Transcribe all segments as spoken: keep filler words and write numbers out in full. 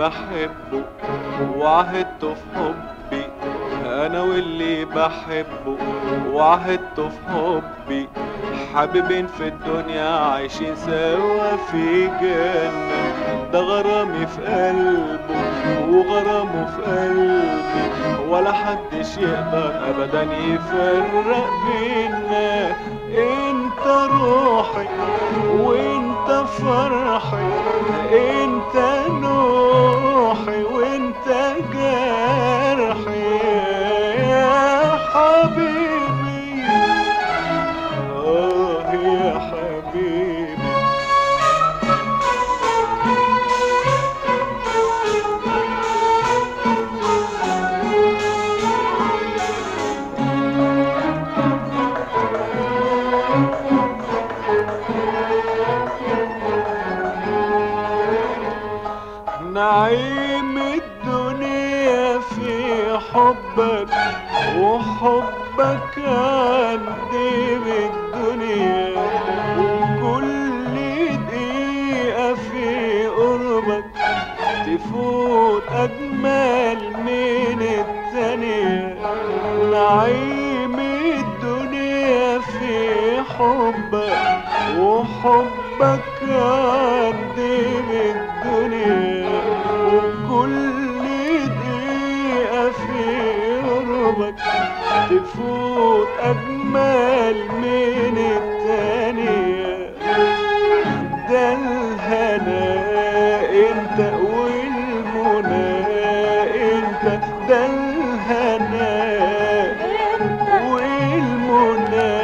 بحبه وعهدته في حبي، انا واللي بحبه وعهدته في حبي، حبيبين في الدنيا عايشين سوا في جنة. ده غرامي في قلبه وغرامه في قلبي، ولا حدش يقدر ابدا يفرق بينا. انت روحي وانت فرحي، انت نوحي وانت جرحي يا حبيبي. اه يا حبيبي. نعيم الدنيا في حبك، وحبك عندي بالدنيا، وكل دقيقة في قربك تفوت أجمل من التانية. نعيم الدنيا في حبك، وحبك عندي بالدنيا، وكل دقيقة في قربك تفوت أجمل من التانية. ده الهنا انت والمنى انت، ده الهنا والمنى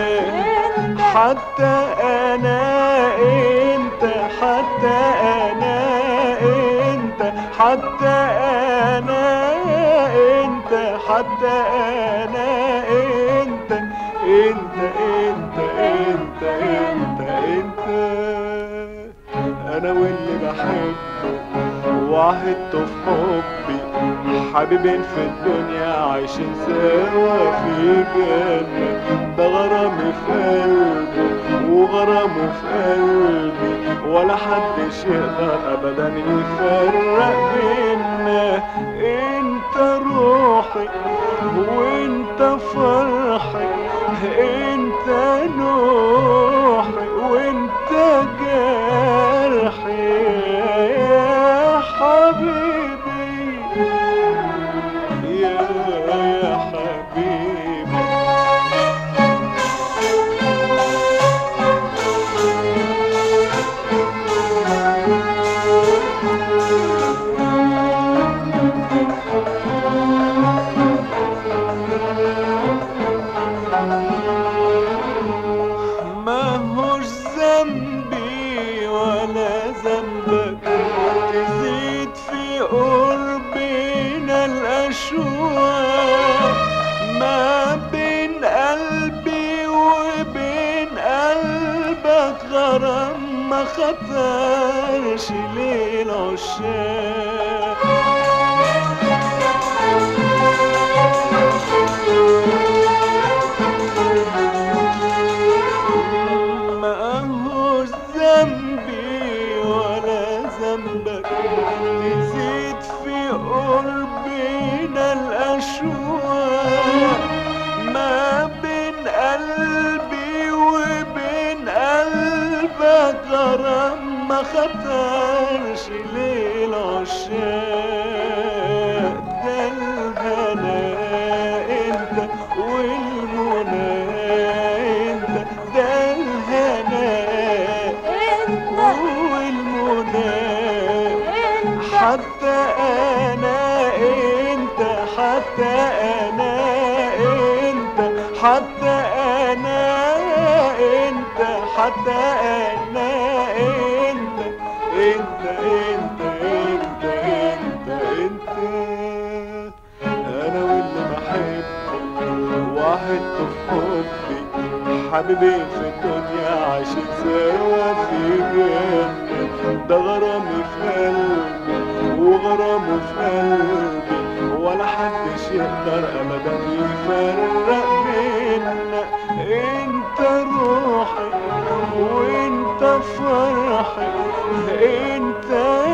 حتى انا انت، حتى انا انت، حتى انا انت، حتى انا انت، انت انت انت انت انت انا واللي بحبه وعهدته في حبي، حبيبين في الدنيا عايشين سوا في جنة. ده غرامي في قلبه وغرامه في قلبي، ولا حدش يقدر ابدا يفرق بينا. انت روحي وانت فرحي، انت نوحي وانت جرحي يا حبيبي. يا يا حبيبي. ماهوش ذنبي ولا ذنبك، تزيد في قربنا الأشواق، ما بين قلبي وبين قلبك غرام ما خطرش للعشاق. ماهوش ذنبي ولا ذنبك، تزيد في قربنا الأشواق، ما بين قلبي وبين قلبك غرام ما خطرش للعشاق. ده الهنا انت والمنى انت، ده الهنا والمنى حتى انا انت، حتى انا انت، حتى انا انت، حتى انا انت، انت انت انت انت انت انا واللي بحبه وعهدته في حبي، حبيبين في الدنيا عايشين سوا في جنة. ده غرامي في قلبي وغرامه في قلبي، ولا حدش يقدر ابدا يفرق بينا. انت روحي وانت فرحي، انت